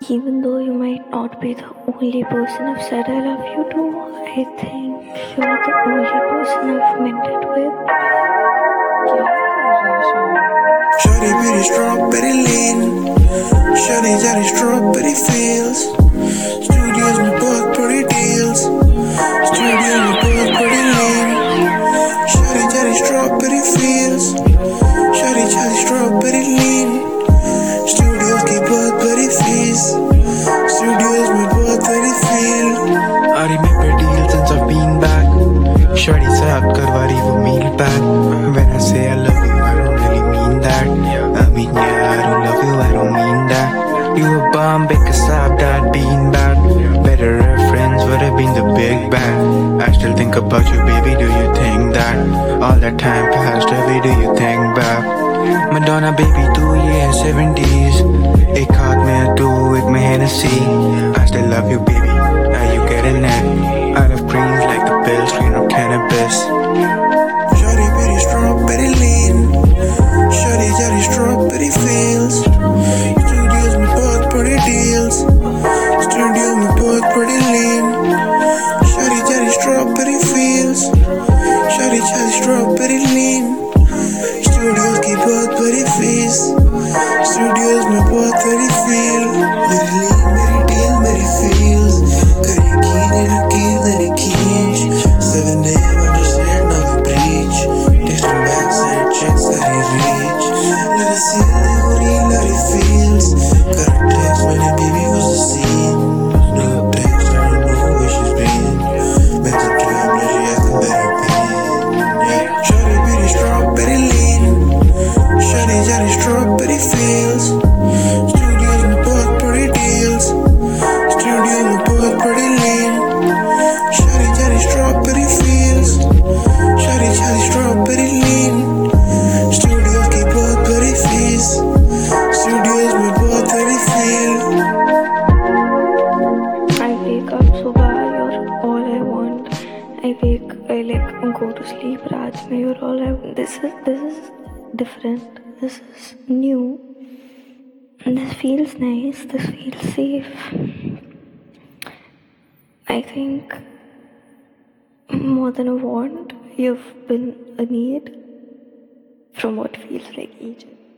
Even though you might not be the only person I've said I love you to, I think you're the only person I've meant it with. Shawty pretty strawberry lean, Shawty jolly strawberry feels. Studios में बहुत बड़ी deals, Studios में बहुत बड़ी lean. Shawty jolly strawberry feels, Shawty jolly strawberry lean. Studios की बहुत बड़ी fees, Studios में बहुत बड़ी feel. I remember deals since I've been back. Shawty saab karwari wo meal pack. When I say I love you, I don't really mean that. I mean yeah, I don't love you, I don't mean that. You a bomb because I've that been bad. Better reference would have been the Big Bang. I still think about you, baby, do you think that? All that time passed away, do you think back? Madonna baby, तू ये है 70s. एक हाथ में तू, एक में Hennessy. I still love you, baby. Now you getting it? I love greens like the pill screen of cannabis. Shawty pretty strawberry lean, Shawty jolly strawberry feels. Studios में बहुत बड़ी deals, Studio में बहुत बड़ी lean. Shawty jolly strawberry feels, Shawty jolly strawberry lean. Studios की बहुत बड़ी fees, Studios में बहुत बड़ी feel. मेरी lean, मेरी deal, मेरी feels. करेगी मेरा kill, मेरी कीश. 7 AM I just heard another breach. Text her back, said checks that he reach. Let it see, let it feels. Got her text, man, that baby was the scene. No text, I don't know where she's been. Met the club, now she acting better being. Yeah. Shawty pretty strawberry lean, Shawty jolly strawberry feels. Studios में बहुत बड़ी deals, Studio में बहुत बड़ी lean. Shawty jolly strawberry feels, Shawty jolly strawberry lean. Studios की बहुत बड़ी fees, Studios में बहुत बड़ी feel. I wake up subah, you're all I want. I go to sleep, Raj, mein you're all I want. This is different. This is new. This feels nice. This feels safe. I think more than a want, you've been a need from what feels like Egypt.